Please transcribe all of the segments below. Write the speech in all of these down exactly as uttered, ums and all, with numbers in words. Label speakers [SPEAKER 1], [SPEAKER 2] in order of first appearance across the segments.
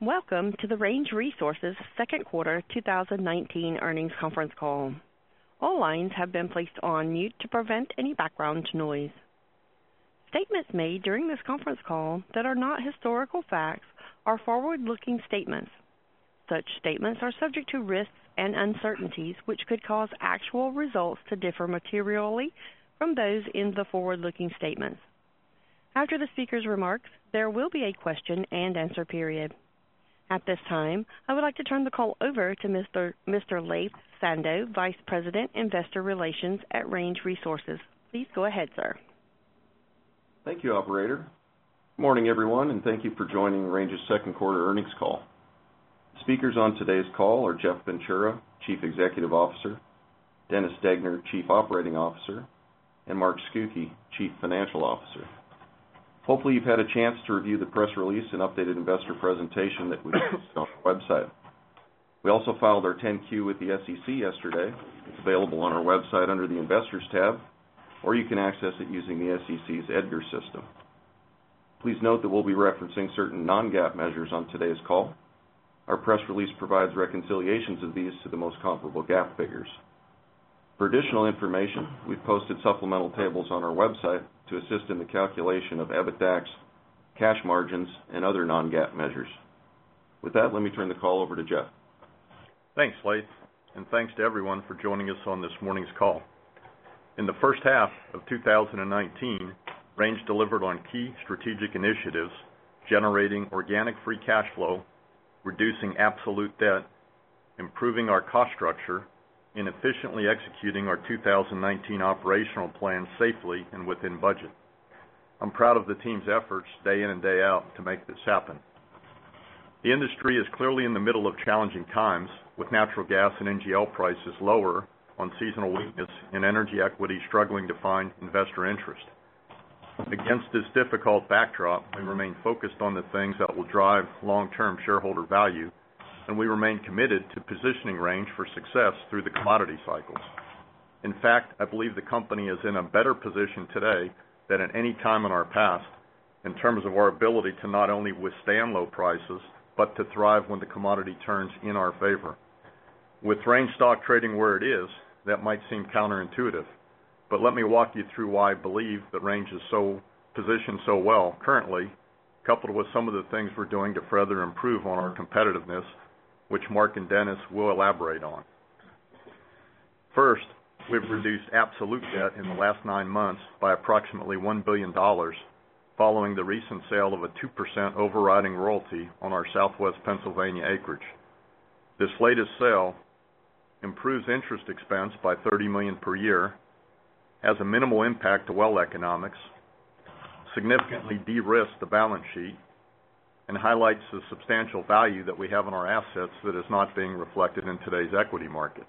[SPEAKER 1] Welcome to the Range Resources second quarter two thousand nineteen earnings conference call. All lines have been placed on mute to prevent any background noise. Statements made during this conference call that are not historical facts are forward-looking statements. Such statements are subject to risks and uncertainties which could cause actual results to differ materially from those in the forward-looking statements. After the speaker's remarks, there will be a question and answer period. At this time, I would like to turn the call over to Mister Mister Laith Sando, Vice President, Investor Relations at Range Resources. Please go ahead, sir.
[SPEAKER 2] Thank you, Operator. Good morning, everyone, and thank you for joining Range's second quarter earnings call. Speakers on today's call are Jeff Ventura, Chief Executive Officer, Dennis Degner, Chief Operating Officer, and Mark Scucchi, Chief Financial Officer. Hopefully you've had a chance to review the press release and updated investor presentation that we posted on our website. We also filed our ten Q with the S E C yesterday. It's available on our website under the Investors tab, or you can access it using the S E C's EDGAR system. Please note that we'll be referencing certain non-GAAP measures on today's call. Our press release provides reconciliations of these to the most comparable GAAP figures. For additional information, we've posted supplemental tables on our website to assist in the calculation of EBITDAX, cash margins, and other non-GAAP measures. With that, let me turn the call over to Jeff.
[SPEAKER 3] Thanks, Laith, and thanks to everyone for joining us on this morning's call. In the first half of two thousand nineteen, Range delivered on key strategic initiatives, generating organic free cash flow, reducing absolute debt, improving our cost structure, and efficiently executing our two thousand nineteen operational plan safely and within budget. I'm proud of the team's efforts day in and day out to make this happen. The industry is clearly in the middle of challenging times, with natural gas and N G L prices lower on seasonal weakness and energy equity struggling to find investor interest. Against this difficult backdrop, we remain focused on the things that will drive long-term shareholder value, and we remain committed to positioning Range for success through the commodity cycles. In fact, I believe the company is in a better position today than at any time in our past in terms of our ability to not only withstand low prices, but to thrive when the commodity turns in our favor. With Range stock trading where it is, that might seem counterintuitive, but let me walk you through why I believe that Range is so positioned so well currently, coupled with some of the things we're doing to further improve on our competitiveness, which Mark and Dennis will elaborate on. First, we've reduced absolute debt in the last nine months by approximately one billion dollars following the recent sale of a two percent overriding royalty on our southwest Pennsylvania acreage. This latest sale improves interest expense by thirty million dollars per year, has a minimal impact to well economics, significantly de-risks the balance sheet, and highlights the substantial value that we have in our assets that is not being reflected in today's equity market.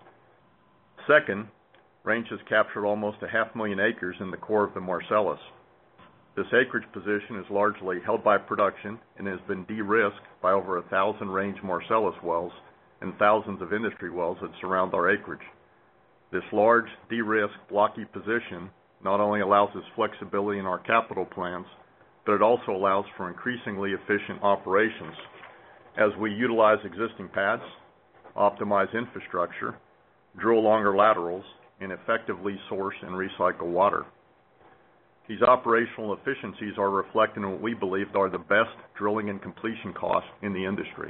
[SPEAKER 3] Second, Range has captured almost a half million acres in the core of the Marcellus. This acreage position is largely held by production and has been de-risked by over a thousand Range Marcellus wells and thousands of industry wells that surround our acreage. This large, de-risked, blocky position not only allows us flexibility in our capital plans, but it also allows for increasingly efficient operations as we utilize existing pads, optimize infrastructure, drill longer laterals, and effectively source and recycle water. These operational efficiencies are reflected in what we believe are the best drilling and completion costs in the industry.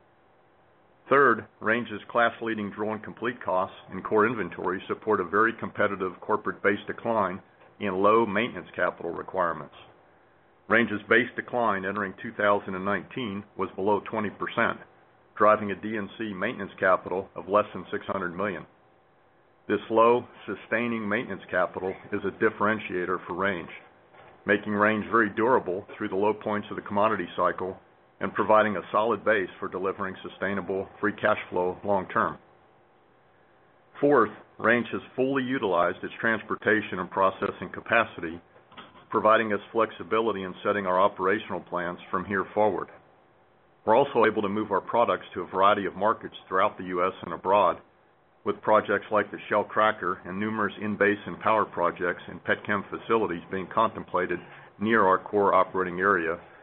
[SPEAKER 3] Third, Range's class-leading drill and complete costs and core inventory support a very competitive corporate base decline and low maintenance capital requirements. Range's base decline entering two thousand nineteen was below twenty percent, driving a D and C maintenance capital of less than six hundred million dollars. This low, sustaining maintenance capital is a differentiator for Range, making Range very durable through the low points of the commodity cycle and providing a solid base for delivering sustainable free cash flow long term. Fourth, Range has fully utilized its transportation and processing capacity, providing us flexibility in setting our operational plans from here forward. We're also able to move our products to a variety of markets throughout the U S and abroad, with projects like the Shell Cracker and numerous in-basin power projects and petchem facilities being contemplated near our core operating area,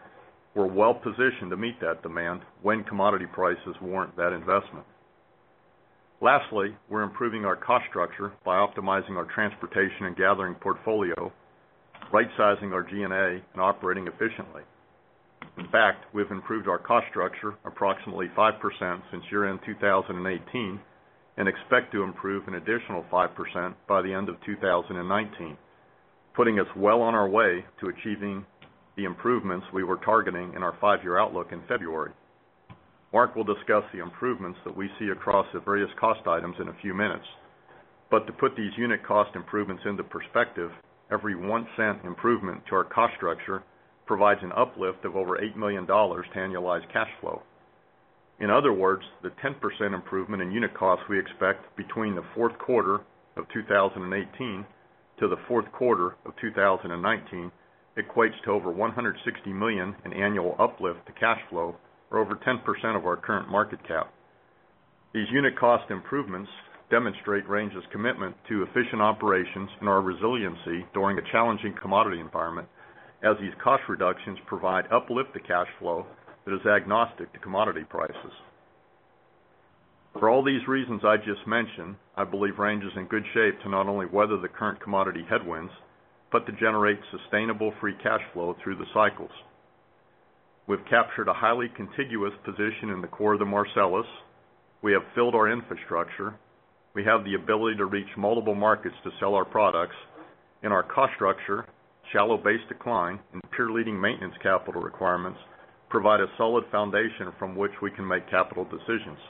[SPEAKER 3] we're well positioned to meet that demand when commodity prices warrant that investment. Lastly, we're improving our cost structure by optimizing our transportation and gathering portfolio, right-sizing our G and A, and operating efficiently. In fact, we've improved our cost structure approximately five percent since year-end two thousand eighteen and expect to improve an additional five percent by the end of two thousand nineteen, putting us well on our way to achieving the improvements we were targeting in our five-year outlook in February. Mark will discuss the improvements that we see across the various cost items in a few minutes. But to put these unit cost improvements into perspective, every one cent improvement to our cost structure provides an uplift of over eight million dollars to annualized cash flow. In other words, the ten percent improvement in unit costs we expect between the fourth quarter of two thousand eighteen to the fourth quarter of two thousand nineteen equates to over one hundred sixty million dollars in annual uplift to cash flow, or over ten percent of our current market cap. These unit cost improvements demonstrate Range's commitment to efficient operations and our resiliency during a challenging commodity environment, as these cost reductions provide uplift to cash flow that is agnostic to commodity prices. For all these reasons I just mentioned, I believe Range is in good shape to not only weather the current commodity headwinds, but to generate sustainable free cash flow through the cycles. We've captured a highly contiguous position in the core of the Marcellus. We have filled our infrastructure. We have the ability to reach multiple markets to sell our products. In our cost structure, shallow base decline, and peer-leading maintenance capital requirements provide a solid foundation from which we can make capital decisions.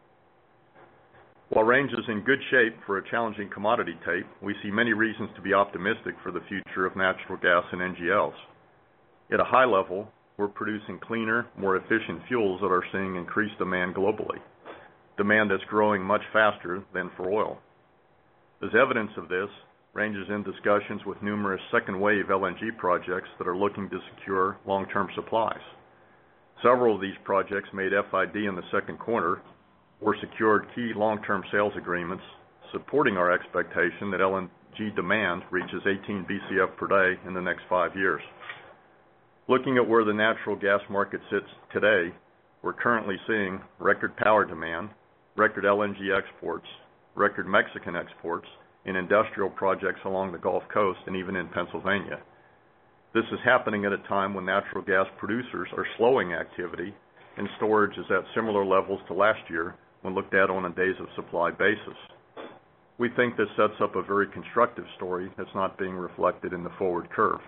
[SPEAKER 3] While Range is in good shape for a challenging commodity tape, we see many reasons to be optimistic for the future of natural gas and N G Ls. At a high level, we're producing cleaner, more efficient fuels that are seeing increased demand globally, demand that's growing much faster than for oil. As evidence of this, Range is in discussions with numerous second-wave L N G projects that are looking to secure long-term supplies. Several of these projects made F I D in the second quarter or secured key long-term sales agreements, supporting our expectation that L N G demand reaches eighteen B C F per day in the next five years. Looking at where the natural gas market sits today, we're currently seeing record power demand, record L N G exports, record Mexican exports, and industrial projects along the Gulf Coast and even in Pennsylvania. This is happening at a time when natural gas producers are slowing activity and storage is at similar levels to last year when looked at on a days of supply basis. We think this sets up a very constructive story that's not being reflected in the forward curve.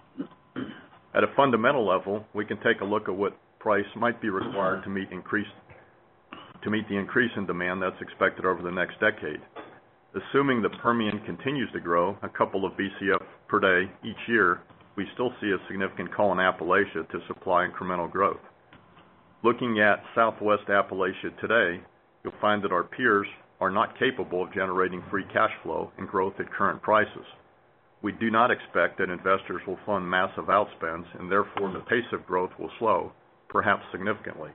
[SPEAKER 3] At a fundamental level, we can take a look at what price might be required to meet increase, to meet the increase in demand that's expected over the next decade. Assuming the Permian continues to grow a couple of B C F per day each year, we still see a significant call in Appalachia to supply incremental growth. Looking at Southwest Appalachia today, you'll find that our peers are not capable of generating free cash flow and growth at current prices. We do not expect that investors will fund massive outspends, and therefore the pace of growth will slow, perhaps significantly.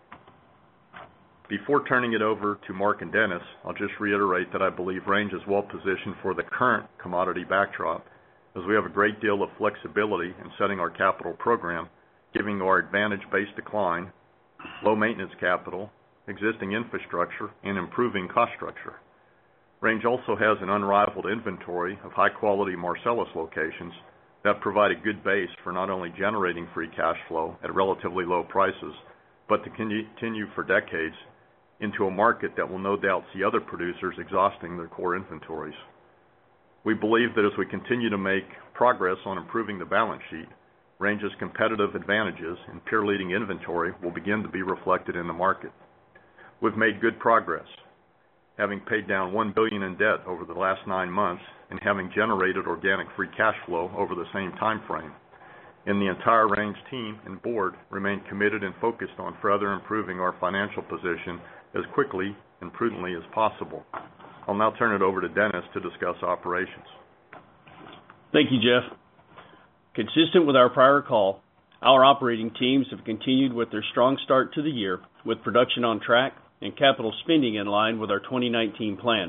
[SPEAKER 3] Before turning it over to Mark and Dennis, I'll just reiterate that I believe Range is well positioned for the current commodity backdrop, as we have a great deal of flexibility in setting our capital program, giving our advantage base decline, low maintenance capital, existing infrastructure, and improving cost structure. Range also has an unrivaled inventory of high-quality Marcellus locations that provide a good base for not only generating free cash flow at relatively low prices, but to continue for decades into a market that will no doubt see other producers exhausting their core inventories. We believe that as we continue to make progress on improving the balance sheet, Range's competitive advantages and peer-leading inventory will begin to be reflected in the market. We've made good progress, having paid down one billion dollars in debt over the last nine months and having generated organic free cash flow over the same time frame. And the entire Range team and board remain committed and focused on further improving our financial position as quickly and prudently as possible. I'll now turn it over to Dennis to discuss operations.
[SPEAKER 4] Thank you, Jeff. Consistent with our prior call, our operating teams have continued with their strong start to the year, with production on track and capital spending in line with our twenty nineteen plan.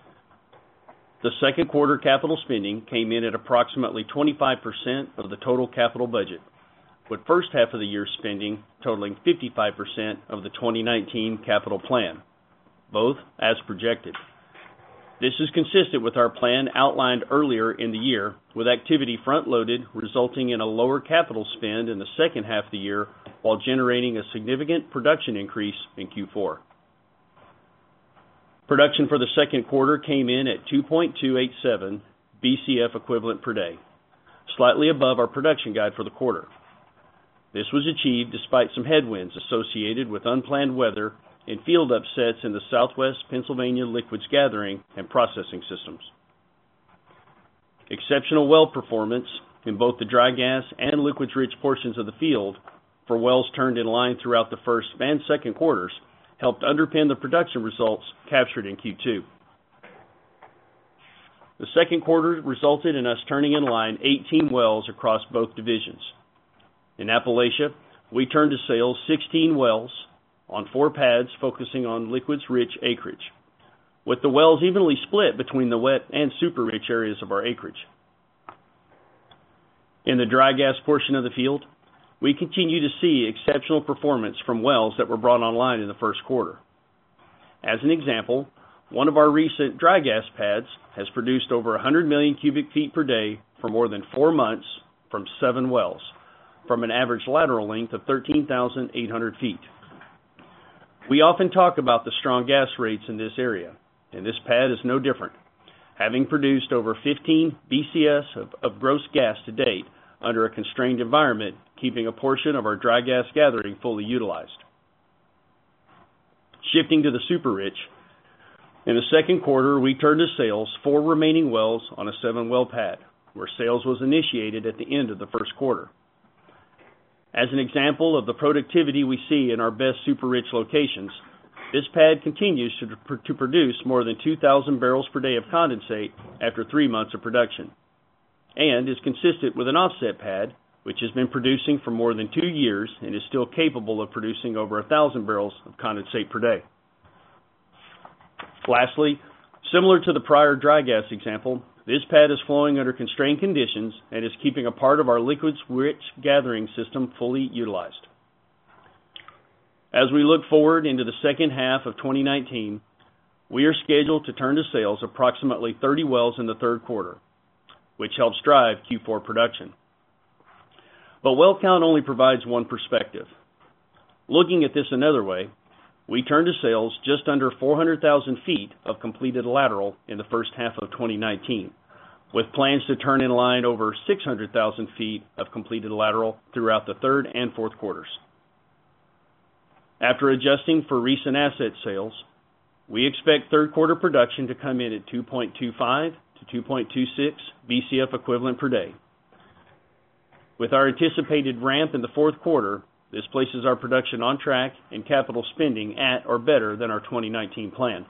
[SPEAKER 4] The second quarter capital spending came in at approximately twenty-five percent of the total capital budget, with first half of the year spending totaling fifty-five percent of the twenty nineteen capital plan, both as projected. This is consistent with our plan outlined earlier in the year, with activity front-loaded, resulting in a lower capital spend in the second half of the year while generating a significant production increase in Q four. Production for the second quarter came in at two point two eight seven B C F equivalent per day, slightly above our production guide for the quarter. This was achieved despite some headwinds associated with unplanned weather and field upsets in the Southwest Pennsylvania liquids gathering and processing systems. Exceptional well performance in both the dry gas and liquids-rich portions of the field for wells turned in line throughout the first and second quarters helped underpin the production results captured in Q two. The second quarter resulted in us turning in line eighteen wells across both divisions. In Appalachia, we turned to sales sixteen wells on four pads focusing on liquids-rich acreage, with the wells evenly split between the wet and super-rich areas of our acreage. In the dry gas portion of the field, we continue to see exceptional performance from wells that were brought online in the first quarter. As an example, one of our recent dry gas pads has produced over one hundred million cubic feet per day for more than four months from seven wells, from an average lateral length of thirteen thousand eight hundred feet. We often talk about the strong gas rates in this area, and this pad is no different, having produced over fifteen B C S of, of gross gas to date under a constrained environment, keeping a portion of our dry gas gathering fully utilized. Shifting to the super-rich, in the second quarter, we turned to sales four remaining wells on a seven-well pad, where sales was initiated at the end of the first quarter. As an example of the productivity we see in our best super-rich locations, this pad continues to, to produce more than two thousand barrels per day of condensate after three months of production, and is consistent with an offset pad, which has been producing for more than two years and is still capable of producing over one thousand barrels of condensate per day. Lastly, similar to the prior dry gas example, this pad is flowing under constrained conditions and is keeping a part of our liquids-rich gathering system fully utilized. As we look forward into the second half of twenty nineteen, we are scheduled to turn to sales approximately thirty wells in the third quarter, which helps drive Q four production. But well count only provides one perspective. Looking at this another way, we turned to sales just under four hundred thousand feet of completed lateral in the first half of twenty nineteen, with plans to turn in line over six hundred thousand feet of completed lateral throughout the third and fourth quarters. After adjusting for recent asset sales, we expect third quarter production to come in at two point two five to two point two six B C F equivalent per day. With our anticipated ramp in the fourth quarter, this places our production on track and capital spending at or better than our twenty nineteen plan.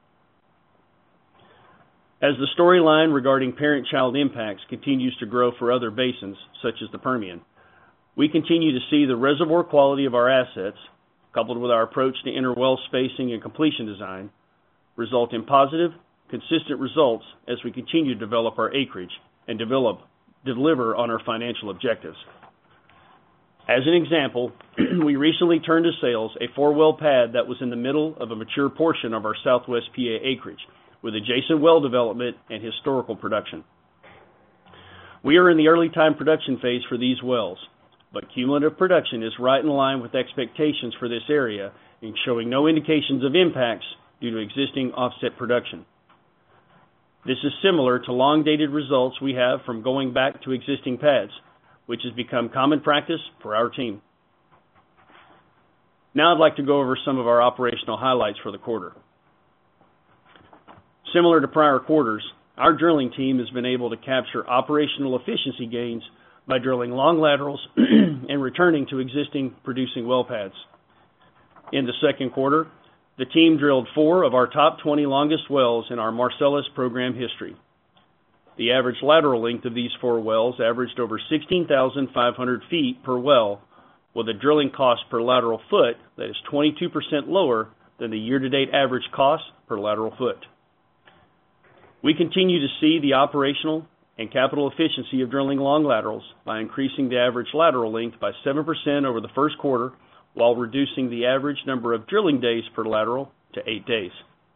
[SPEAKER 4] As the storyline regarding parent-child impacts continues to grow for other basins, such as the Permian, we continue to see the reservoir quality of our assets, coupled with our approach to inter-well spacing and completion design, result in positive, consistent results as we continue to develop our acreage and develop, deliver on our financial objectives. As an example, we recently turned to sales a four-well pad that was in the middle of a mature portion of our Southwest P A acreage, with adjacent well development and historical production. We are in the early time production phase for these wells, but cumulative production is right in line with expectations for this area and showing no indications of impacts due to existing offset production. This is similar to long-dated results we have from going back to existing pads, which has become common practice for our team. Now I'd like to go over some of our operational highlights for the quarter. Similar to prior quarters, our drilling team has been able to capture operational efficiency gains by drilling long laterals and returning to existing producing well pads. In the second quarter, the team drilled four of our top twenty longest wells in our Marcellus program history. The average lateral length of these four wells averaged over sixteen thousand five hundred feet per well, with a drilling cost per lateral foot that is twenty-two percent lower than the year-to-date average cost per lateral foot. We continue to see the operational and capital efficiency of drilling long laterals by increasing the average lateral length by seven percent over the first quarter, while reducing the average number of drilling days per lateral to eight days.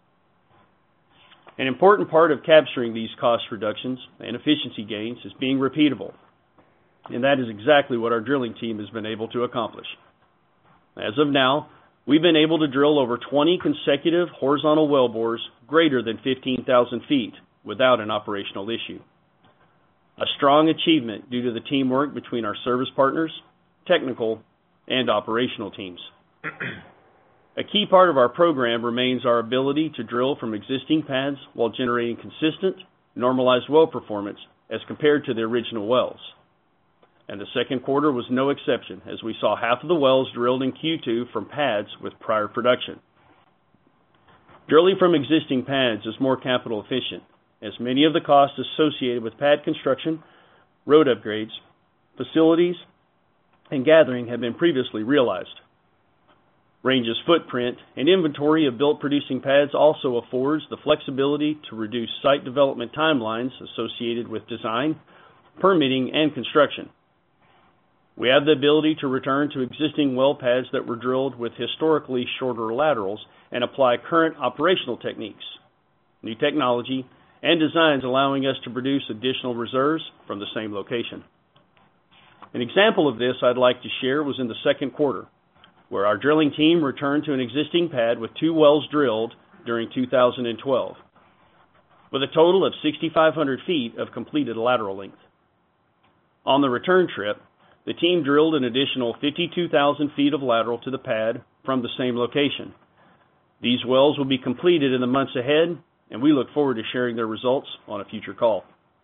[SPEAKER 4] An important part of capturing these cost reductions and efficiency gains is being repeatable, and that is exactly what our drilling team has been able to accomplish. As of now, we've been able to drill over twenty consecutive horizontal wellbores greater than fifteen thousand feet without an operational issue. A strong achievement due to the teamwork between our service partners, technical, and operational teams. A key part of our program remains our ability to drill from existing pads while generating consistent, normalized well performance as compared to the original wells. And the second quarter was no exception, as we saw half of the wells drilled in Q two from pads with prior production. Drilling from existing pads is more capital efficient, as many of the costs associated with pad construction, road upgrades, facilities, and gathering have been previously realized. Range's footprint and inventory of built producing pads also affords the flexibility to reduce site development timelines associated with design, permitting, and construction. We have the ability to return to existing well pads that were drilled with historically shorter laterals and apply current operational techniques, new technology, and designs allowing us to produce additional reserves from the same location. An example of this I'd like to share was in the second quarter, where our drilling team returned to an existing pad with two wells drilled during two thousand twelve, with a total of six thousand five hundred feet of completed lateral length. On the return trip, the team drilled an additional fifty-two thousand feet of lateral to the pad from the same location. These wells will be completed in the months ahead, and we look forward to sharing their results on a future call.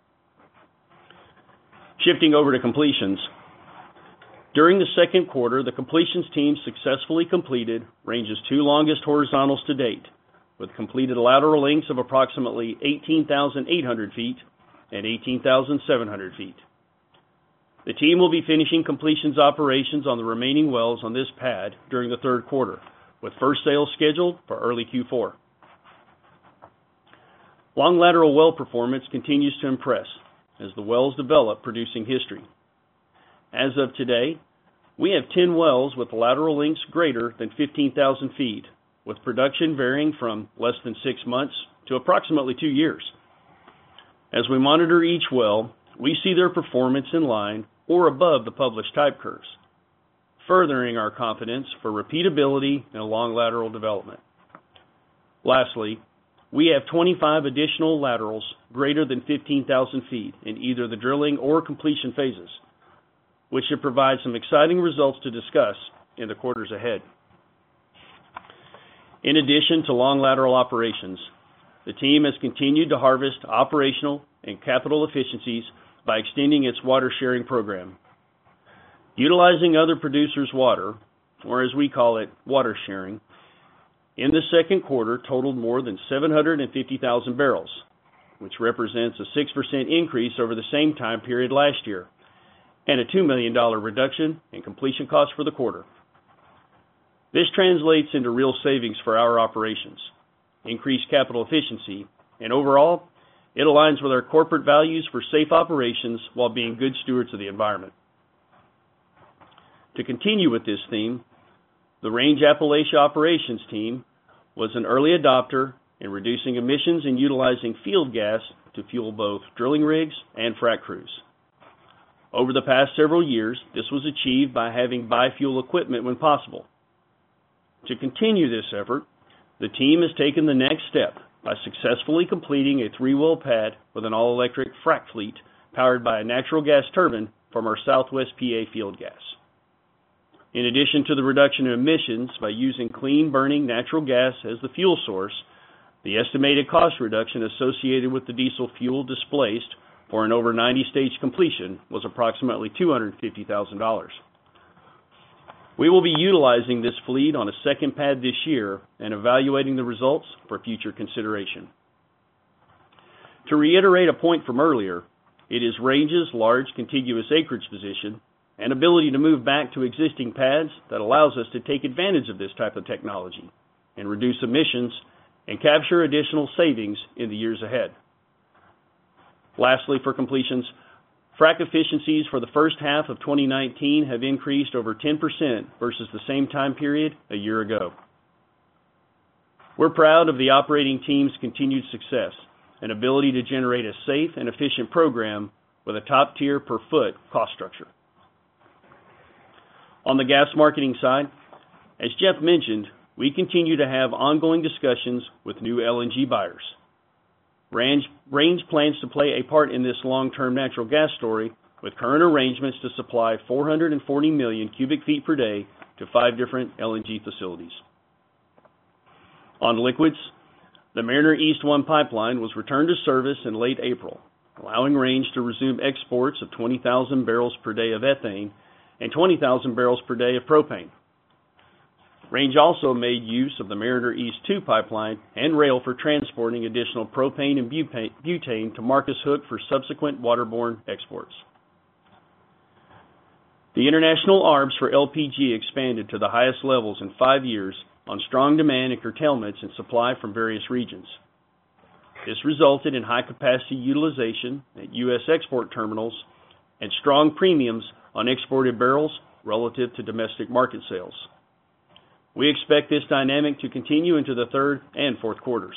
[SPEAKER 4] Shifting over to completions. During the second quarter, the completions team successfully completed Range's two longest horizontals to date, with completed lateral lengths of approximately eighteen thousand eight hundred feet and eighteen thousand seven hundred feet. The team will be finishing completions operations on the remaining wells on this pad during the third quarter, with first sales scheduled for early Q four. Long lateral well performance continues to impress as the wells develop producing history. As of today, we have ten wells with lateral lengths greater than fifteen thousand feet, with production varying from less than six months to approximately two years. As we monitor each well, we see their performance in line or above the published type curves, furthering our confidence for repeatability and long lateral development. Lastly, we have twenty-five additional laterals greater than fifteen thousand feet in either the drilling or completion phases, which should provide some exciting results to discuss in the quarters ahead. In addition to long lateral operations, the team has continued to harvest operational and capital efficiencies by extending its water sharing program. Utilizing other producers' water, or as we call it, water sharing, in the second quarter totaled more than seven hundred fifty thousand barrels, which represents a six percent increase over the same time period last year, and a two million dollars reduction in completion costs for the quarter. This translates into real savings for our operations, increased capital efficiency, and overall, it aligns with our corporate values for safe operations while being good stewards of the environment. To continue with this theme, the Range Appalachia operations team was an early adopter in reducing emissions and utilizing field gas to fuel both drilling rigs and frac crews. Over the past several years, this was achieved by having biofuel equipment when possible. To continue this effort, the team has taken the next step by successfully completing a three-well pad with an all-electric frac fleet powered by a natural gas turbine from our Southwest P A field gas. In addition to the reduction in emissions by using clean-burning natural gas as the fuel source, the estimated cost reduction associated with the diesel fuel displaced for an over ninety stage completion was approximately two hundred fifty thousand dollars. We will be utilizing this fleet on a second pad this year and evaluating the results for future consideration. To reiterate a point from earlier, it is Range's large contiguous acreage position and ability to move back to existing pads that allows us to take advantage of this type of technology and reduce emissions and capture additional savings in the years ahead. Lastly, for completions, frac efficiencies for the first half of twenty nineteen have increased over ten percent versus the same time period a year ago. We're proud of the operating team's continued success and ability to generate a safe and efficient program with a top-tier per-foot cost structure. On the gas marketing side, as Jeff mentioned, we continue to have ongoing discussions with new L N G buyers. Range, Range plans to play a part in this long-term natural gas story with current arrangements to supply four hundred forty million cubic feet per day to five different L N G facilities. On liquids, the Mariner East one pipeline was returned to service in late April, allowing Range to resume exports of twenty thousand barrels per day of ethane and twenty thousand barrels per day of propane. Range also made use of the Mariner East two pipeline and rail for transporting additional propane and butane to Marcus Hook for subsequent waterborne exports. The international arbs for L P G expanded to the highest levels in five years on strong demand and curtailments in supply from various regions. This resulted in high capacity utilization at U S export terminals and strong premiums on exported barrels relative to domestic market sales. We expect this dynamic to continue into the third and fourth quarters.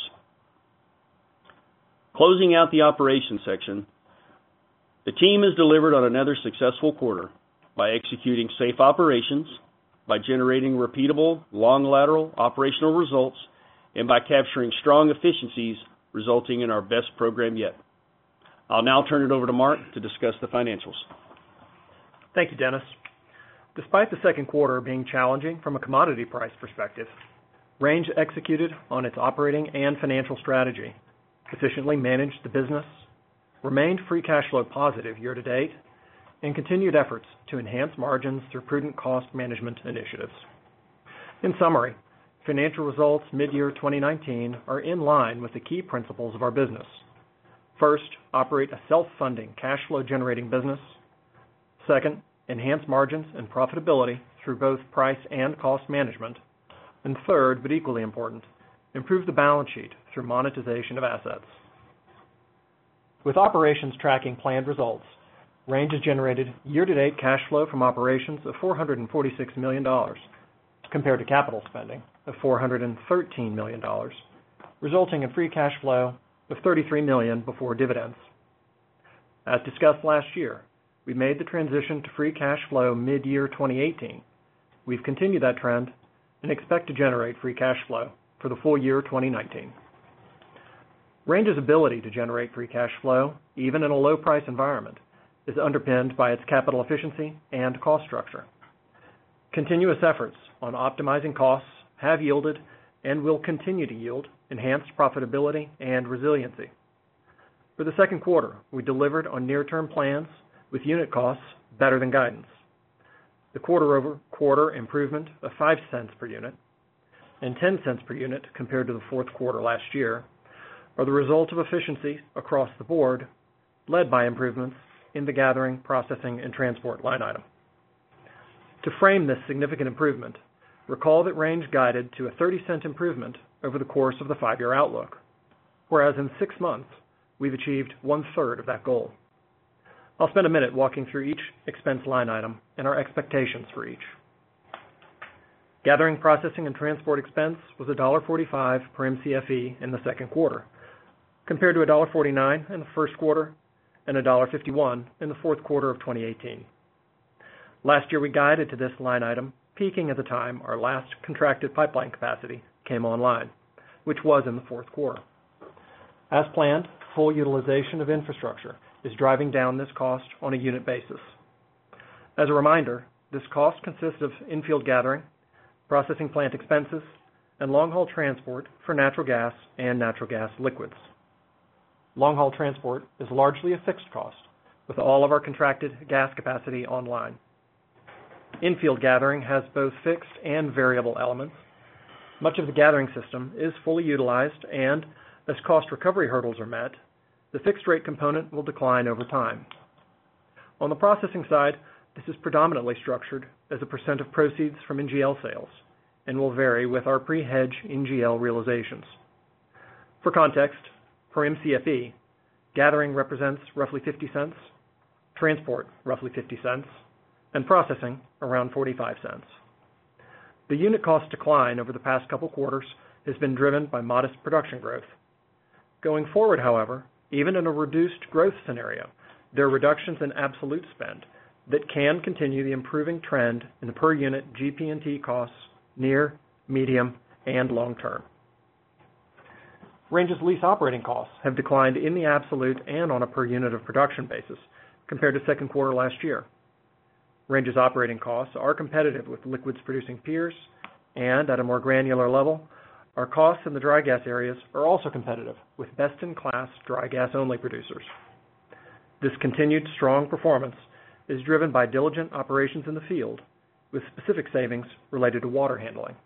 [SPEAKER 4] Closing out the operations section, the team has delivered on another successful quarter by executing safe operations, by generating repeatable, long lateral operational results, and by capturing strong efficiencies resulting in our best program yet. I'll now turn it over to Mark to discuss the financials.
[SPEAKER 5] Thank you, Dennis. Despite the second quarter being challenging from a commodity price perspective, Range executed on its operating and financial strategy, efficiently managed the business, remained free cash flow positive year to date, and continued efforts to enhance margins through prudent cost management initiatives. In summary, financial results mid-year twenty nineteen are in line with the key principles of our business. First, operate a self-funding cash flow generating business. Second, enhance margins and profitability through both price and cost management. And third, but equally important, improve the balance sheet through monetization of assets. With operations tracking planned results, Range has generated year-to-date cash flow from operations of four hundred forty-six million dollars, compared to capital spending of four hundred thirteen million dollars, resulting in free cash flow of thirty-three million dollars before dividends. As discussed last year, we made the transition to free cash flow mid-year twenty eighteen. We've continued that trend and expect to generate free cash flow for the full year twenty nineteen. Range's ability to generate free cash flow, even in a low-price environment, is underpinned by its capital efficiency and cost structure. Continuous efforts on optimizing costs have yielded and will continue to yield enhanced profitability and resiliency. For the second quarter, we delivered on near-term plans with unit costs better than guidance. The quarter-over-quarter improvement of five cents per unit and ten cents per unit compared to the fourth quarter last year are the result of efficiency across the board, led by improvements in the gathering, processing, and transport line item. To frame this significant improvement, recall that Range guided to a thirty cent improvement over the course of the five-year outlook, whereas in six months, we've achieved one-third of that goal. I'll spend a minute walking through each expense line item and our expectations for each. Gathering, processing, and transport expense was one dollar forty-five per M C F E in the second quarter, compared to one dollar forty-nine in the first quarter and one dollar fifty-one in the fourth quarter of twenty eighteen. Last year, we guided to this line item, peaking at the time our last contracted pipeline capacity came online, which was in the fourth quarter. As planned, full utilization of infrastructure is driving down this cost on a unit basis. As a reminder, this cost consists of infield gathering, processing plant expenses, and long-haul transport for natural gas and natural gas liquids. Long-haul transport is largely a fixed cost, with all of our contracted gas capacity online. Infield gathering has both fixed and variable elements. Much of the gathering system is fully utilized, and as cost recovery hurdles are met, the fixed rate component will decline over time. On the processing side, this is predominantly structured as a percent of proceeds from N G L sales and will vary with our pre-hedge N G L realizations. For context, per M C F E, gathering represents roughly fifty cents, transport roughly fifty cents, and processing around forty-five cents. The unit cost decline over the past couple quarters has been driven by modest production growth. Going forward, however, even in a reduced growth scenario, there are reductions in absolute spend that can continue the improving trend in the per unit G P and T costs near, medium, and long term. Range's lease operating costs have declined in the absolute and on a per unit of production basis compared to second quarter last year. Range's operating costs are competitive with liquids producing peers, and at a more granular level, our costs in the dry gas areas are also competitive with best-in-class dry gas-only producers. This continued strong performance is driven by diligent operations in the field, with specific savings related to water handling.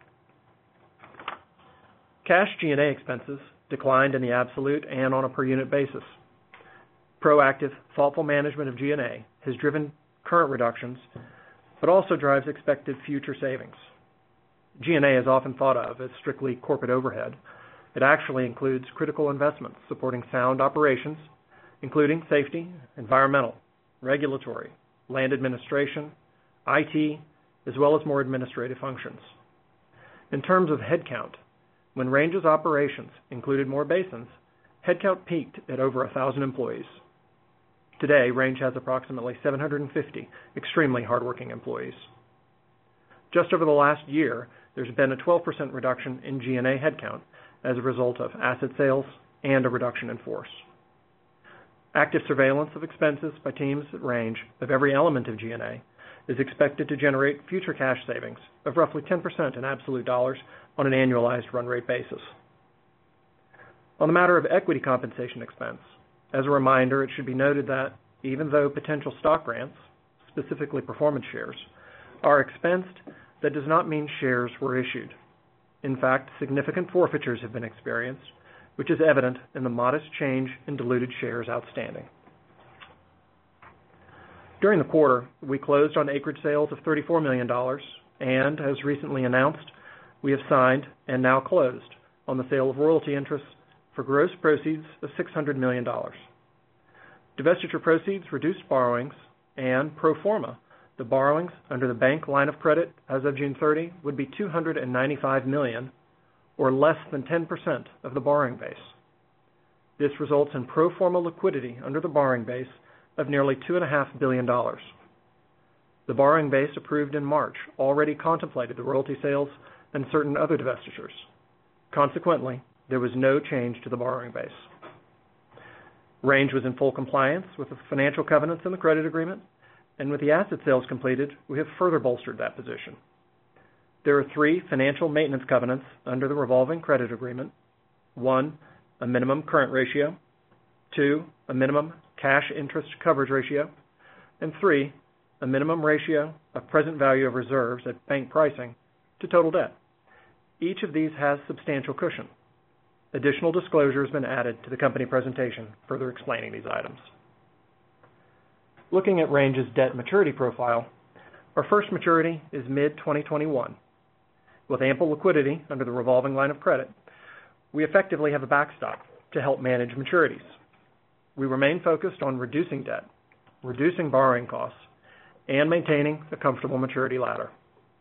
[SPEAKER 5] Cash G and A expenses declined in the absolute and on a per unit basis. Proactive, thoughtful management of G and A has driven current reductions, but also drives expected future savings. G and A is often thought of as strictly corporate overhead. It actually includes critical investments supporting sound operations, including safety, environmental, regulatory, land administration, I T, as well as more administrative functions. In terms of headcount, when Range's operations included more basins, headcount peaked at over one thousand employees. Today, Range has approximately seven hundred fifty extremely hardworking employees. Just over the last year, there's been a twelve percent reduction in G and A headcount as a result of asset sales and a reduction in force. Active surveillance of expenses by teams at Range of every element of G and A is expected to generate future cash savings of roughly ten percent in absolute dollars on an annualized run rate basis. On the matter of equity compensation expense, as a reminder, it should be noted that even though potential stock grants, specifically performance shares, are expensed, that does not mean shares were issued. In fact, significant forfeitures have been experienced, which is evident in the modest change in diluted shares outstanding. During the quarter, we closed on acreage sales of thirty-four million dollars, and as recently announced, we have signed and now closed on the sale of royalty interests for gross proceeds of six hundred million dollars. Divestiture proceeds reduced borrowings, and pro forma, the borrowings under the bank line of credit as of June thirtieth would be two hundred ninety-five million dollars, or less than ten percent of the borrowing base. This results in pro forma liquidity under the borrowing base of nearly two point five billion dollars. The borrowing base approved in March already contemplated the royalty sales and certain other divestitures. Consequently, there was no change to the borrowing base. Range was in full compliance with the financial covenants in the credit agreement, and with the asset sales completed, we have further bolstered that position. There are three financial maintenance covenants under the revolving credit agreement. One, a minimum current ratio. Two, a minimum cash interest coverage ratio. And three, a minimum ratio of present value of reserves at bank pricing to total debt. Each of these has substantial cushion. Additional disclosure has been added to the company presentation further explaining these items. Looking at Range's debt maturity profile, our first maturity is mid twenty twenty-one. With ample liquidity under the revolving line of credit, we effectively have a backstop to help manage maturities. We remain focused on reducing debt, reducing borrowing costs, and maintaining a comfortable maturity ladder.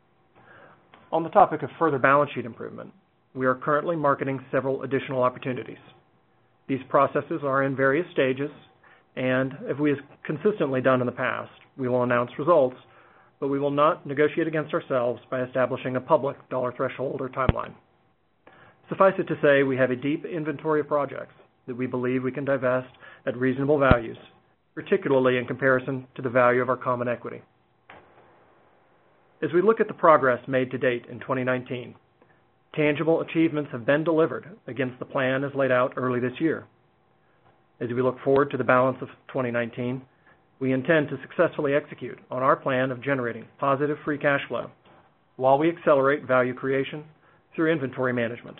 [SPEAKER 5] On the topic of further balance sheet improvement, we are currently marketing several additional opportunities. These processes are in various stages, and as we have consistently done in the past, we will announce results, but we will not negotiate against ourselves by establishing a public dollar threshold or timeline. Suffice it to say, we have a deep inventory of projects that we believe we can divest at reasonable values, particularly in comparison to the value of our common equity. As we look at the progress made to date in twenty nineteen, tangible achievements have been delivered against the plan as laid out early this year. As we look forward to the balance of twenty nineteen, we intend to successfully execute on our plan of generating positive free cash flow while we accelerate value creation through inventory management.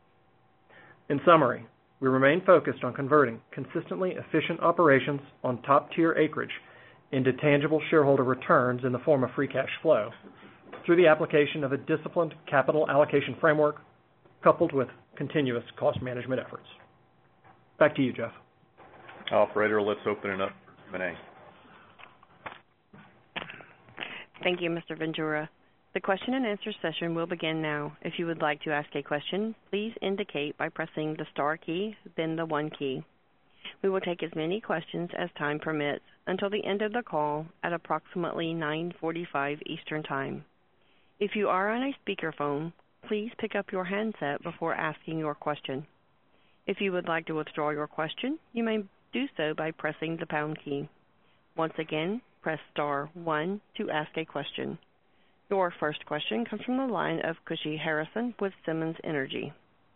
[SPEAKER 5] In summary, we remain focused on converting consistently efficient operations on top-tier acreage into tangible shareholder returns in the form of free cash flow through the application of a disciplined capital allocation framework coupled with continuous cost management efforts. Back to you, Jeff.
[SPEAKER 3] Operator, let's open it up for Q and A.
[SPEAKER 1] Thank you, Mister Ventura. The question and answer session will begin now. If you would like to ask a question, please indicate by pressing the star key, then the one key. We will take as many questions as time permits until the end of the call at approximately nine forty-five Eastern Time. If you are on a speakerphone, please pick up your handset before asking your question. If you would like to withdraw your question, you may do so by pressing the pound key. Once again, press star one to ask a question. Your first question comes from the line of Kashy Harrison with Simmons Energy.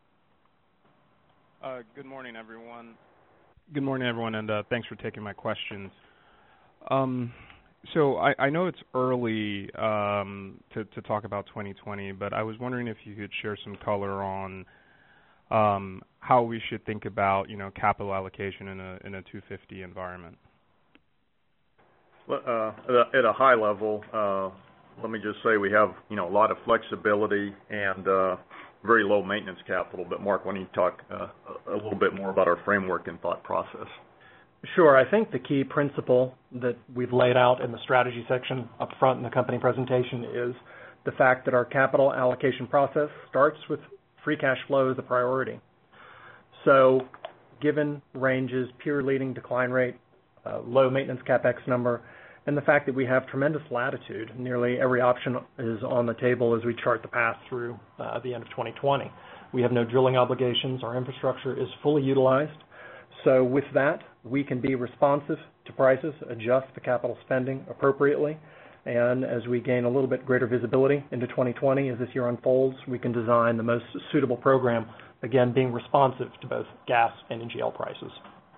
[SPEAKER 6] Uh, good morning, everyone. Good morning, everyone, and uh, thanks for taking my questions. Um, so I, I know it's early um, to, to talk about twenty twenty, but I was wondering if you could share some color on um, how we should think about, you know, capital allocation in a in a two fifty environment.
[SPEAKER 3] Well, uh, at a high level, uh, let me just say we have, you know, a lot of flexibility and uh, very low maintenance capital. But Mark, why don't you talk uh, a little bit more about our framework and thought process?
[SPEAKER 5] Sure. I think the key principle that we've laid out in the strategy section up front in the company presentation is the fact that our capital allocation process starts with free cash flow as a priority. So given Range's peer-leading decline rate, uh, low maintenance CapEx number, and the fact that we have tremendous latitude, nearly every option is on the table as we chart the path through uh, the end of twenty twenty. We have no drilling obligations. Our infrastructure is fully utilized. So with that, we can be responsive to prices, adjust the capital spending appropriately, and as we gain a little bit greater visibility into twenty twenty, as this year unfolds, we can design the most suitable program, again, being responsive to both gas and N G L prices.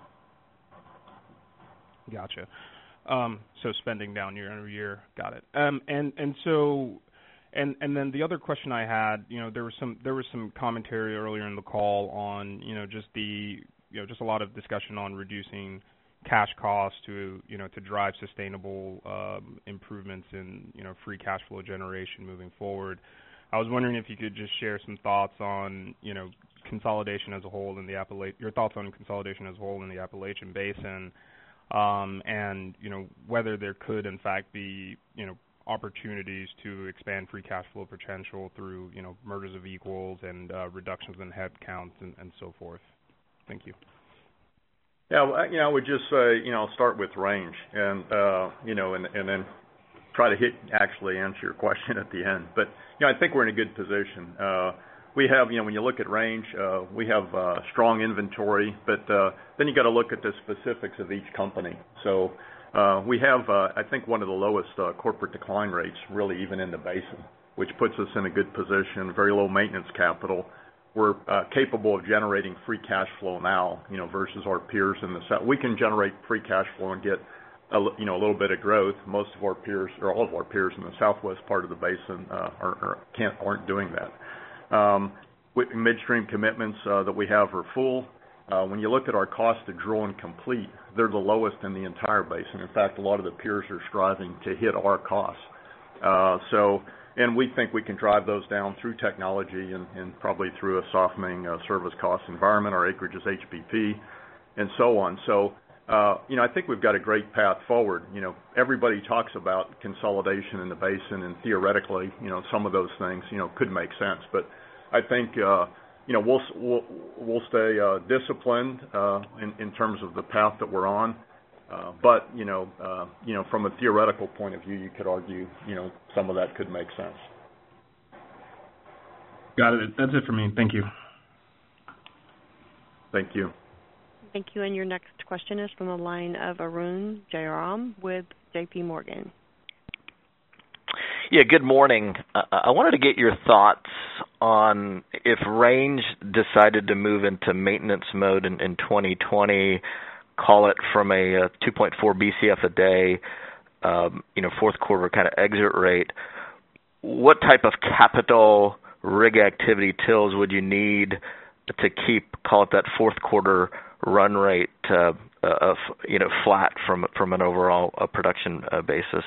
[SPEAKER 6] Gotcha. Um, so spending down year over year, got it. Um, and and so, and and then the other question I had, you know, there was some there was some commentary earlier in the call on, you know, just the, you know, just a lot of discussion on reducing cash costs to, you know, to drive sustainable um, improvements in, you know, free cash flow generation moving forward. I was wondering if you could just share some thoughts on, you know, consolidation as a whole in the Appalachian, your thoughts on consolidation as a whole in the Appalachian Basin. Um, and, you know, whether there could, in fact, be, you know, opportunities to expand free cash flow potential through, you know, mergers of equals and uh, reductions in headcount and, and so forth. Thank you.
[SPEAKER 3] Yeah, well, you know, I would just say, you know, start with Range and, uh, you know, and, and then try to hit, actually answer your question at the end. But, you know, I think we're in a good position. Uh, We have, you know, when you look at Range, uh, we have uh, strong inventory, but uh, then you got to look at the specifics of each company. So uh, we have, uh, I think, one of the lowest uh, corporate decline rates, really, even in the basin, which puts us in a good position. Very low maintenance capital. We're uh, capable of generating free cash flow now, you know, versus our peers in the south. We can generate free cash flow and get, a, you know, a little bit of growth. Most of our peers, or all of our peers in the southwest part of the basin, uh, are, are, can't aren't doing that. Um, midstream commitments uh, that we have are full. Uh, when you look at our cost to drill and complete, they're the lowest in the entire basin. In fact, a lot of the peers are striving to hit our costs. Uh, so, and we think we can drive those down through technology and, and probably through a softening uh, service cost environment. Our acreage is H B P, and so on. So, uh, you know, I think we've got a great path forward. You know, everybody talks about consolidation in the basin, and theoretically, you know, some of those things, you know, could make sense. But I think, uh, you know, we'll we'll, we'll stay uh, disciplined uh, in, in terms of the path that we're on. Uh, but you know, uh, you know, from a theoretical point of view, you could argue, you know, some of that could make sense.
[SPEAKER 6] Got it. That's it for me. Thank you.
[SPEAKER 3] Thank you.
[SPEAKER 1] Thank you. And your next question is from the line of Arun Jayaram with J P Morgan.
[SPEAKER 7] Yeah, good morning. Uh, I wanted to get your thoughts on if Range decided to move into maintenance mode in, in twenty twenty, call it from a, a two point four B C F a day, um, you know, fourth quarter kind of exit rate. What type of capital rig activity tills would you need to keep, call it that fourth quarter run rate, uh, uh, you know, flat from from an overall uh, production uh, basis?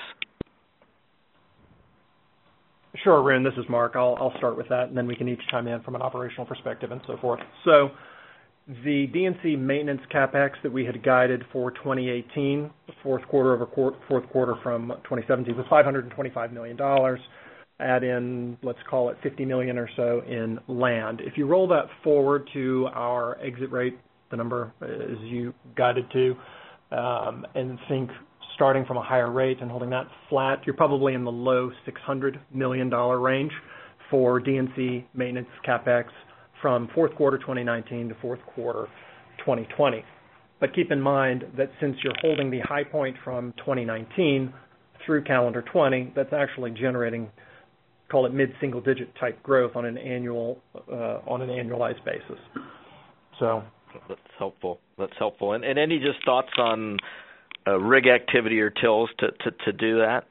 [SPEAKER 5] Sure, Arun, this is Mark. I'll, I'll start with that, and then we can each chime in from an operational perspective and so forth. So The D and C maintenance CapEx that we had guided for twenty eighteen, fourth quarter over qu- fourth quarter from twenty seventeen, was five hundred twenty-five million dollars. Add in, let's call it fifty million dollars or so in land. If you roll that forward to our exit rate, the number as you guided to, um, and think starting from a higher rate and holding that flat, you're probably in the low six hundred million dollars range for D and C maintenance CapEx from fourth quarter twenty nineteen to fourth quarter twenty twenty. But keep in mind that since you're holding the high point from twenty nineteen through calendar twenty, that's actually generating, call it mid-single digit type growth on an annual uh, on an annualized basis. So
[SPEAKER 7] that's helpful. That's helpful. And, and any just thoughts on uh, rig activity or tills to, to, to do that?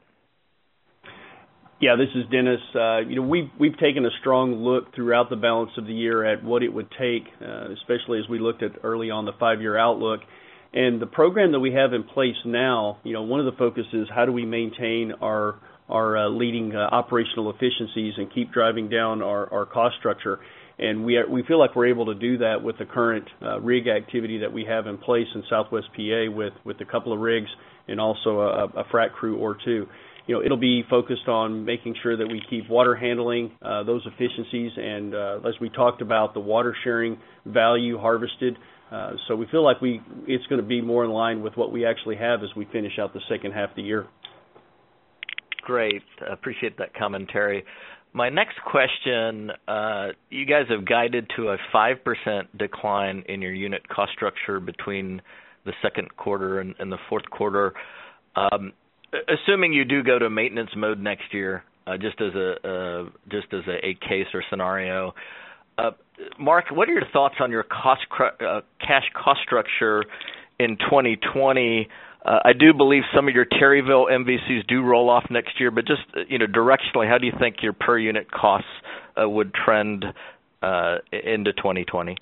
[SPEAKER 4] Yeah, this is Dennis. Uh, you know, we've we've taken a strong look throughout the balance of the year at what it would take, uh, especially as we looked at early on the five-year outlook. And the program that we have in place now, you know, one of the focuses is how do we maintain our our uh, leading uh, operational efficiencies and keep driving down our, our cost structure. And we are, we feel like we're able to do that with the current uh, rig activity that we have in place in Southwest P A with, with a couple of rigs and also a, a frac crew or two. You know, it'll be focused on making sure that we keep water handling, uh, those efficiencies, and uh, as we talked about, the water sharing value harvested. Uh, so we feel like we it's going to be more in line with what we actually have as we finish out the second half of the year.
[SPEAKER 7] Great. I appreciate that commentary. My next question, uh, you guys have guided to a five percent decline in your unit cost structure between the second quarter and, and the fourth quarter. Um, assuming you do go to maintenance mode next year, uh, just as a uh, just as a, a case or scenario, uh, Mark, what are your thoughts on your cost uh, cash cost structure in twenty twenty? Uh, I do believe some of your Terryville M V Cs do roll off next year, but just you know directionally, how do you think your per unit costs uh, would trend uh, into twenty twenty?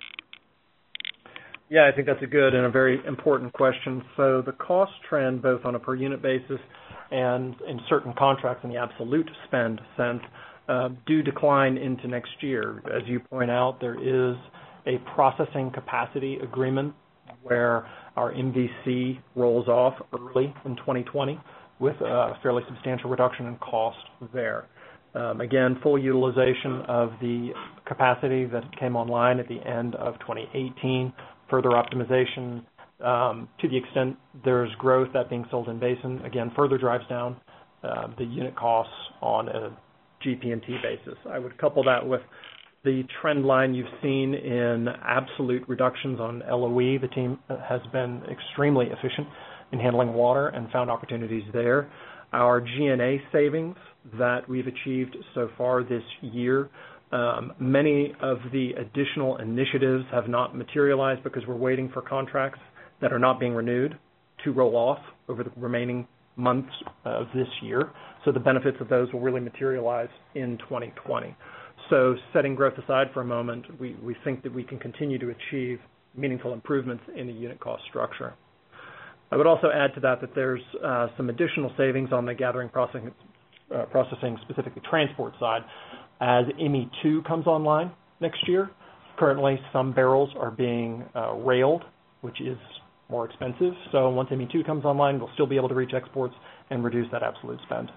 [SPEAKER 5] Yeah, I think that's a good and a very important question. So the cost trend, both on a per unit basis and in certain contracts in the absolute spend sense, uh, do decline into next year. As you point out, there is a processing capacity agreement where our M V C rolls off early in twenty twenty with a fairly substantial reduction in cost there. Um, again, full utilization of the capacity that came online at the end of twenty eighteen, further optimization um, to the extent there's growth that being sold in basin, again, further drives down uh, the unit costs on a G P and T basis. I would couple that with the trend line you've seen in absolute reductions on L O E. The team has been extremely efficient in handling water and found opportunities there. Our G and A savings that we've achieved so far this year, um, many of the additional initiatives have not materialized because we're waiting for contracts that are not being renewed to roll off over the remaining months of this year. So the benefits of those will really materialize in twenty twenty. So setting growth aside for a moment, we, we think that we can continue to achieve meaningful improvements in the unit cost structure. I would also add to that that there's uh, some additional savings on the gathering processing, uh, processing, specifically transport side, as M E two comes online next year. Currently, some barrels are being uh, railed, which is more expensive. So once M E two comes online, we'll still be able to reach exports and reduce that absolute spend.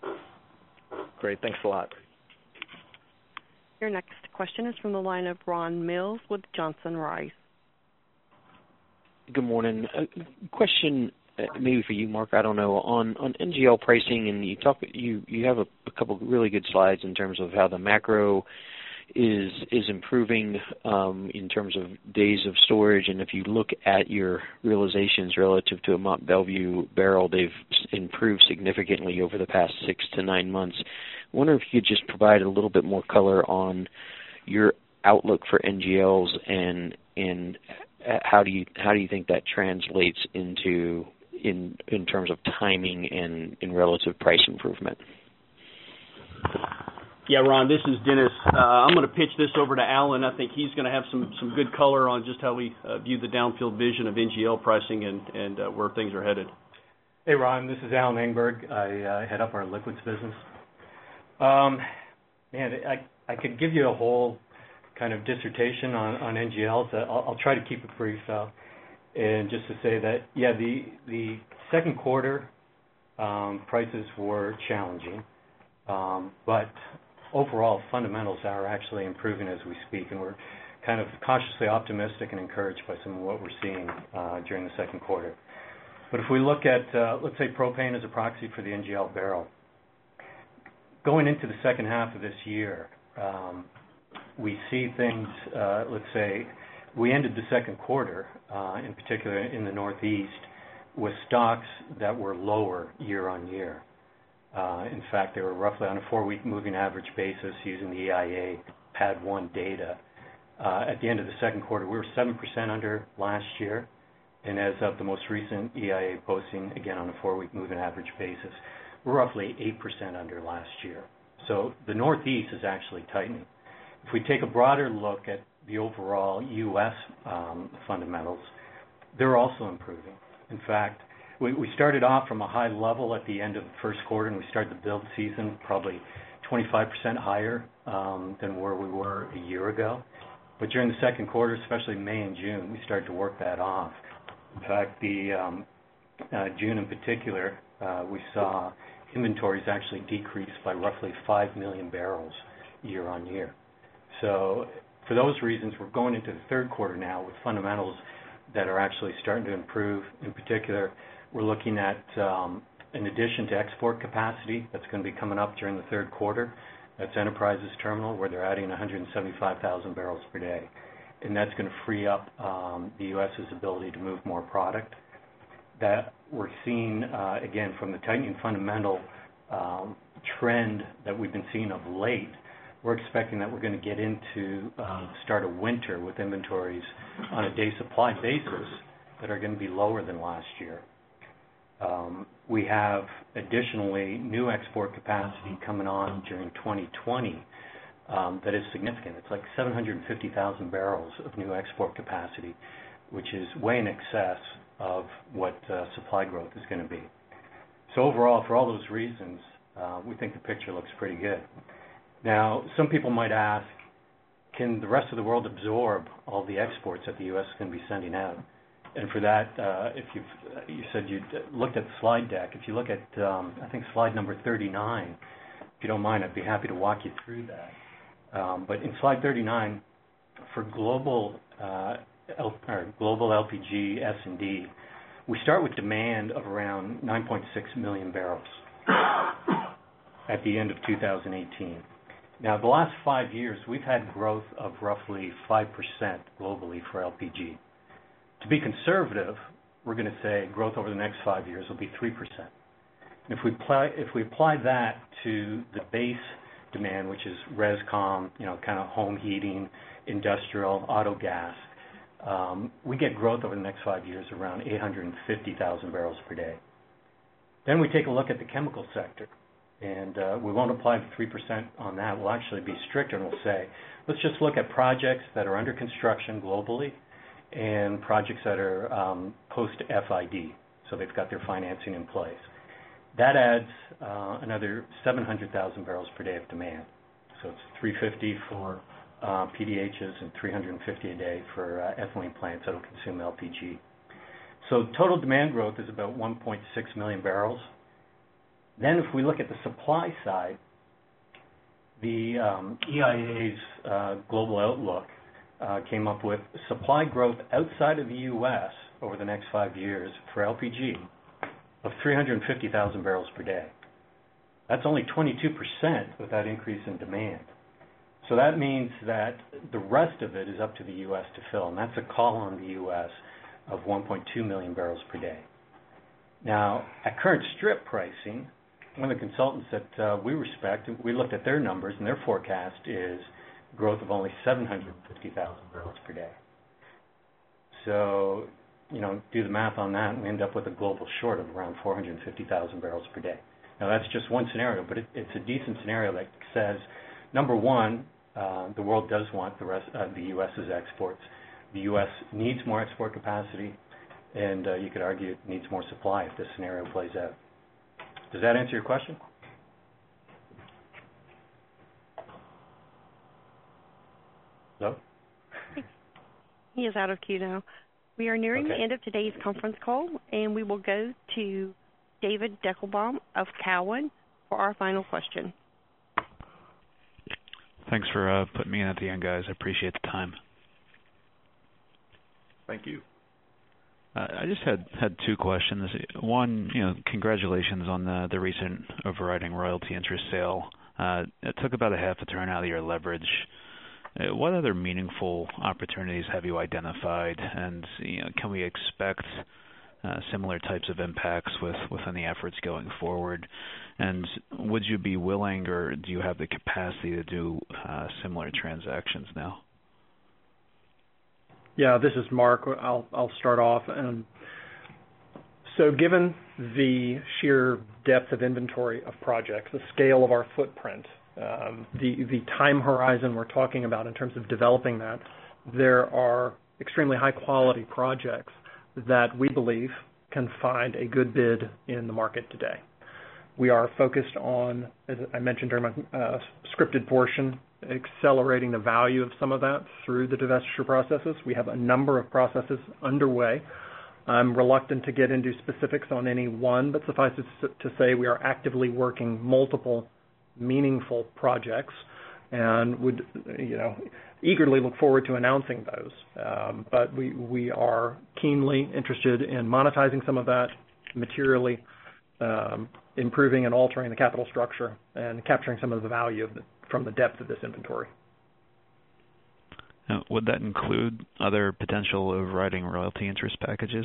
[SPEAKER 7] Great. Thanks a lot.
[SPEAKER 1] Your next question is from the line of Ron Mills with Johnson Rice.
[SPEAKER 8] Good morning. A question uh, maybe for you, Mark, I don't know, on, on N G L pricing, and you talk you, you have a, a couple of really good slides in terms of how the macro is is improving um, in terms of days of storage, and if you look at your realizations relative to a Mont Belvieu barrel, they've improved significantly over the past six to nine months. I wonder if you could just provide a little bit more color on your outlook for N G Ls and and how do you how do you think that translates into in in terms of timing and in relative price improvement?
[SPEAKER 4] Yeah, Ron, this is Dennis. Uh, I'm going to pitch this over to Alan. I think he's going to have some, some good color on just how we uh, view the downfield vision of N G L pricing and, and uh, where things are headed.
[SPEAKER 9] Hey, Ron, this is Alan Engberg. I uh, head up our liquids business. Um, man, I, I could give you a whole kind of dissertation on, on N G Ls. Uh, I'll, I'll try to keep it brief, uh, and just to say that, yeah, the the second quarter um, prices were challenging, um, but overall fundamentals are actually improving as we speak, and we're kind of cautiously optimistic and encouraged by some of what we're seeing uh, during the second quarter. But if we look at, uh, let's say, propane as a proxy for the N G L barrel, going into the second half of this year, um, we see things, uh, let's say, we ended the second quarter, uh, in particular in the Northeast, with stocks that were lower year on year. Uh, in fact, they were roughly on a four-week moving average basis using the E I A P A D one data. Uh, at the end of the second quarter, we were seven percent under last year, and as of the most recent E I A posting, again on a four-week moving average basis, we're roughly eight percent under last year. So the Northeast is actually tightening. If we take a broader look at the overall U S um, fundamentals, they're also improving. In fact, we, we started off from a high level at the end of the first quarter, and we started the build season probably twenty-five percent higher um, than where we were a year ago. But during the second quarter, especially May and June, we started to work that off. In fact, the um, uh, June in particular, uh, we saw inventories actually decrease by roughly five million barrels year on year. So for those reasons, we're going into the third quarter now with fundamentals that are actually starting to improve. In particular, we're looking at, um, in addition to export capacity that's going to be coming up during the third quarter, that's Enterprise's terminal, where they're adding one hundred seventy-five thousand barrels per day. And that's going to free up um, the U S's ability to move more product. That we're seeing, uh, again, from the tightening fundamental um, trend that we've been seeing of late, we're expecting that we're going to get into uh, start of winter with inventories on a day supply basis that are going to be lower than last year. Um, we have additionally new export capacity coming on during twenty twenty um, that is significant. It's like seven hundred fifty thousand barrels of new export capacity, which is way in excess of what uh, supply growth is going to be. So overall, for all those reasons, uh, we think the picture looks pretty good. Now, some people might ask, can the rest of the world absorb all the exports that the U S is going to be sending out? And for that, uh, if you've, you said you looked at the slide deck, if you look at, um, I think, slide number thirty-nine, if you don't mind, I'd be happy to walk you through that. Um, but in slide thirty-nine, for global, uh, L, or global L P G S and D, we start with demand of around nine point six million barrels at the end of two thousand eighteen. Now, the last five years, we've had growth of roughly five percent globally for L P G. To be conservative, we're going to say growth over the next five years will be three percent. And if we apply, if we apply that to the base demand, which is ResCom, you know, kind of home heating, industrial, auto gas, um, we get growth over the next five years around eight hundred fifty thousand barrels per day. Then we take a look at the chemical sector. And uh, we won't apply the three percent on that. We'll actually be stricter, and we'll say, let's just look at projects that are under construction globally and projects that are um, post-F I D, so they've got their financing in place. That adds uh, another seven hundred thousand barrels per day of demand. So it's three hundred fifty for uh, P D Hs and three hundred fifty a day for uh, ethylene plants that will consume L P G. So total demand growth is about one point six million barrels. Then if we look at the supply side, the um, E I A's uh, global outlook uh, came up with supply growth outside of the U S over the next five years for L P G of three hundred fifty thousand barrels per day. That's only twenty-two percent with that increase in demand. So that means that the rest of it is up to the U S to fill, and that's a call on the U S of one point two million barrels per day. Now, at current strip pricing, one of the consultants that uh, we respect, we looked at their numbers, and their forecast is growth of only seven hundred fifty thousand barrels per day. So, you know, do the math on that, and we end up with a global short of around four hundred fifty thousand barrels per day. Now, that's just one scenario, but it, it's a decent scenario that says, number one, uh, the world does want the rest of uh, the U S's exports. The U S needs more export capacity, and uh, you could argue it needs more supply if this scenario plays out. Does that answer your question? Hello?
[SPEAKER 1] He is out of queue now. We are nearing
[SPEAKER 9] Okay.
[SPEAKER 1] the end of today's conference call, and we will go to David Deckelbaum of Cowen for our final question.
[SPEAKER 10] Thanks for uh, putting me in at the end, guys. I appreciate the time.
[SPEAKER 3] Thank you.
[SPEAKER 10] Uh, I just had, had two questions. One, you know, congratulations on the, the recent overriding royalty interest sale. Uh, it took about a half a turn out of your leverage. Uh, what other meaningful opportunities have you identified, and you know, can we expect uh, similar types of impacts with, with any efforts going forward? And would you be willing, or do you have the capacity to do uh, similar transactions now?
[SPEAKER 5] Yeah, this is Mark. I'll I'll start off. And so given the sheer depth of inventory of projects, the scale of our footprint, um, the, the time horizon we're talking about in terms of developing that, there are extremely high-quality projects that we believe can find a good bid in the market today. We are focused on, as I mentioned during my uh, scripted portion, accelerating the value of some of that through the divestiture processes. We have a number of processes underway. I'm reluctant to get into specifics on any one, but suffice it to say we are actively working multiple meaningful projects and would, you know, eagerly look forward to announcing those. Um, but we, we are keenly interested in monetizing some of that, materially um, improving and altering the capital structure and capturing some of the value of the from the depth of this inventory.
[SPEAKER 10] Now, would that include other potential overriding royalty interest packages?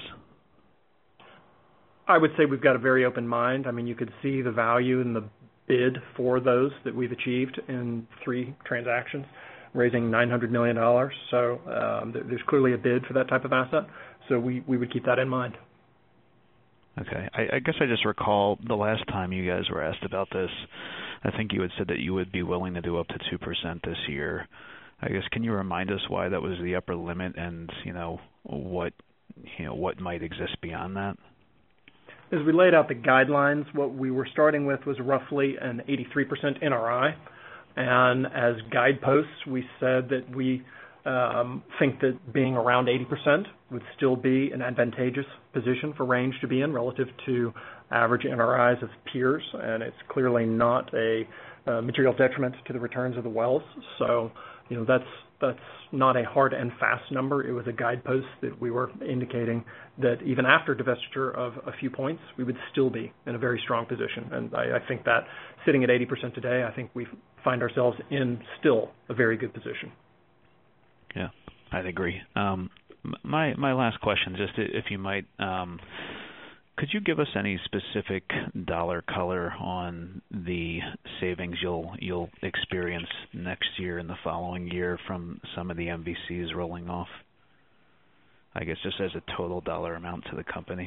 [SPEAKER 5] I would say we've got a very open mind. I mean, you could see the value in the bid for those that we've achieved in three transactions, raising nine hundred million dollars. So um, there's clearly a bid for that type of asset. So we, we would keep that in mind.
[SPEAKER 10] Okay. I, I guess I just recall the last time you guys were asked about this, I think you had said that you would be willing to do up to two percent this year. I guess, can you remind us why that was the upper limit and, you know, what, you know, what might exist beyond that?
[SPEAKER 5] As we laid out the guidelines, what we were starting with was roughly an eighty-three percent N R I. And as guideposts, we said that we um, think that being around eighty percent would still be an advantageous position for Range to be in relative to average N R Is of peers, and it's clearly not a uh, material detriment to the returns of the wells. So, you know, that's that's not a hard and fast number. It was a guidepost that we were indicating that even after divestiture of a few points, we would still be in a very strong position. And I, I think that sitting at eighty percent today, I think we find ourselves in still a very good position.
[SPEAKER 10] Yeah, I'd agree. Um, my my last question, just if you might, um, could you give us any specific dollar color on the savings you'll you'll experience next year and the following year from some of the M V Cs rolling off? I guess just as a total dollar amount to the company.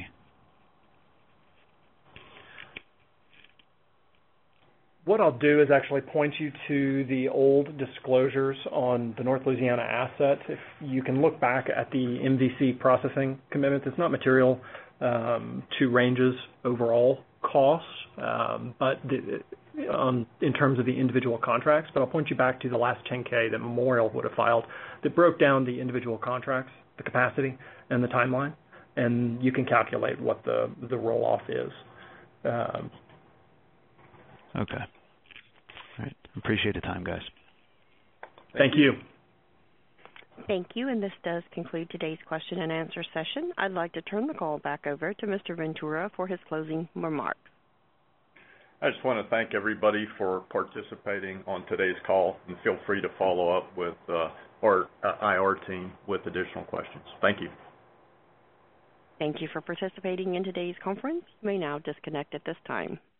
[SPEAKER 5] What I'll do is actually point you to the old disclosures on the North Louisiana asset. If you can look back at the M V C processing commitments, it's not material um, to Range's overall costs, um, but the, um, in terms of the individual contracts. But I'll point you back to the last ten K that Memorial would have filed that broke down the individual contracts, the capacity, and the timeline, and you can calculate what the the roll-off is. Um,
[SPEAKER 10] okay. All right. Appreciate the time, guys.
[SPEAKER 5] Thank you.
[SPEAKER 1] Thank you, and this does conclude today's question and answer session. I'd like to turn the call back over to Mister Ventura for his closing remarks.
[SPEAKER 3] I just want to thank everybody for participating on today's call, and feel free to follow up with uh, our uh, I R team with additional questions. Thank you.
[SPEAKER 1] Thank you for participating in today's conference. You may now disconnect at this time.